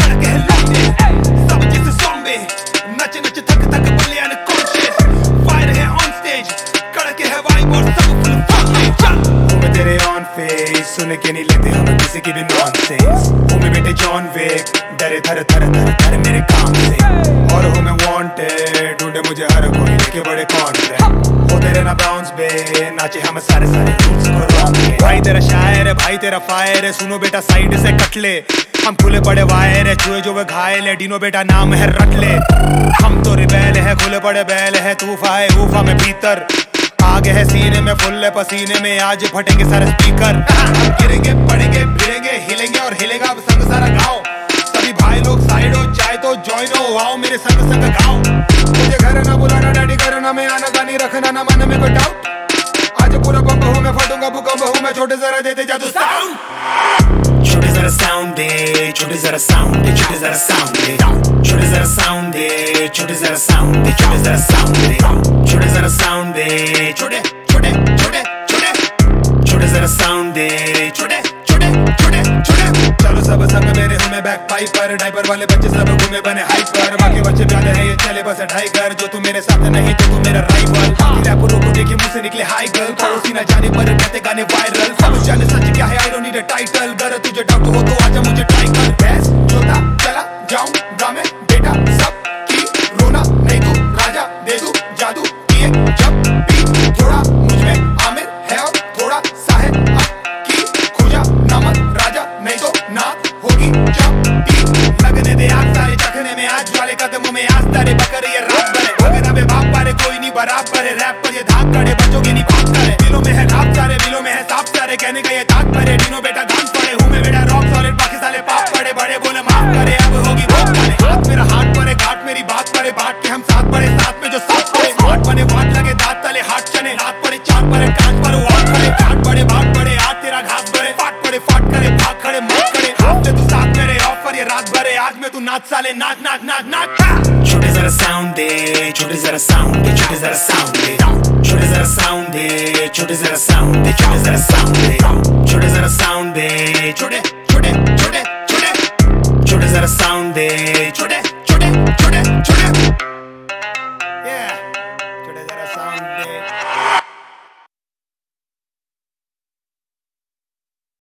कड़क है लौंडे सब जैसे ज़ॉम्बी नच नच थक थक बोले अनकॉन्शियस फायर है ऑन स्टेज कड़क है वाइब और सब फुल फॉर्म चल हूँ मैं तेरे ऑन फेस सुन के नहीं लेते हम किसी की भी नॉनसेंस हूँ मैं बेटे जॉन विक डरे थर थर थर थर मेरे काम से और हूँ मैं वांटेड ढूंढे मुझे हर कोई लेके बड़े कॉन्ट्रैक्ट हो तेरे ना बाउंस बे नाचे हम सारे रूल्स को रॉन्ग भाई तेरा शायर है भाई तेरा फायर है सुनो बेटा साइड से कट ले हम खुले पड़े वायर है चूहे जो वे घायल है डिनो बेटा नाम है रट ले हम तो रिबेल है खुले पड़े बैल है तूफा है ऊफा में भीतर आगे है सीने में फुल है पसीने में आज फटेंगे सारे स्पीकर गिरेंगे पड़ेंगे भिड़ेंगे हिलेंगे और हिलेगा अब संग सारा गाँव सभी भाई लोग साइड हो चाहे तो ज्वाइन हो आओ मेरे संग संग गाओ मुझे घर ना बुलाना डैडी करना मैं आना गानी रखना ना मन में कोई डाउट आज पूरा बम्ब हूँ मैं फटूंगा भूकंप हूँ मैं छोटे जरा देते जादू साउंड छोटे जरा साउंड दे छोटे जरा साउंड दे छोटे जरा साउंड दे छोटे जरा साउंड दे छोटे जरा साउंड दे छोटे जरा साउंड दे छोटे जरा साउंड दे छोटे छोटे छोटे छोटे छोटे जरा साउंड दे छोटे छोटे छोटे छोटे चलो सब संग मेरे हूँ मैं बैक पाइपर डाइपर वाले बच्चे सब घूमे बने हाइपर बाकी बच्चे प्याले हैं ये चले बस ढाई कर जो तू मेरे साथ नहीं तो तू मेरा राइवल रैपरों को देखे मुझसे निकले हाई गर्ल पड़ोसी ना जाने पर कहते गाने वायरल सब जाने सच क्या है I don't need a title अगर तुझे डाउट हो तो आजा मुझे ट्राई कर बेस्ट जोता चला जाऊंगा मैं बेटा सब की रोना नहीं तू राजा दे दूं जादू किए जब भी थोड़ा मुझ में आमिर है और थोड़ा सा है की खुजा नमक राजा नहीं तो ना होगी जब भी लगने दे आग सारे चखने में आज वाले कदमों में आज तारे बकर ये रात भरे भगना में बाप पारे कोई नहीं बराबर है रैप पर ये धाक करे बच्चों नहीं भाग करे दिलों में है रात सारे दिलों में है साफ सारे कहने का ये दाग भरे डिनो बेटा गान पड़े हूँ मैं बेटा रॉक सॉलिड बाकी साले पाप पड़े बड़े बोले माफ करे अब होगी बहुत गाने हाथ मेरा हाथ पड़े घाट मेरी बात पड़े बाट के हम साथ पड़े साथ में जो साथ पड़े स्मार्ट बने वाट लगे दांत तले हाथ चने रात पड़े चार पड़े कांच पर वाट पड़े घाट बड़े बाट पड़े आज तेरा घास भरे फाट पड़े फाट करे भाग खड़े मार करे हाथ से तू साथ मेरे ऑफर ये रात भरे आज में तू नाच साले नाच नाच नाच नाच छोटे जरा साउंड दे छोटे जरा साउंड दे छोटे जरा साउंड दे छोटे जरा साउंड दे छोटे जरा साउंड दे छोटे जरा साउंड दे छोटे जरा साउंड दे छोटे